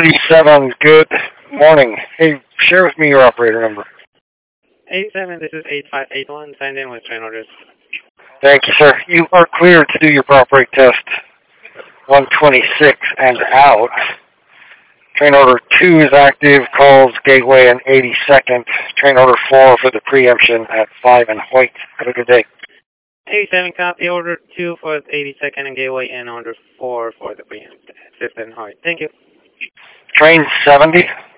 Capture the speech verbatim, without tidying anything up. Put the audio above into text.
eighty-seven, good morning. Hey, share with me your operator number. eighty-seven, this is eight five eight one, signed in with train orders. Thank you, sir. You are cleared to do your prop brake test one twenty-six and out. Train order two is active, calls Gateway and eighty-second. Train order four for the preemption at five and Hoyt. Have a good day. eighty-seven, copy order two for eighty-second and Gateway, and order four for the preempt. Fifth and Hoyt. Thank you. Train seventy.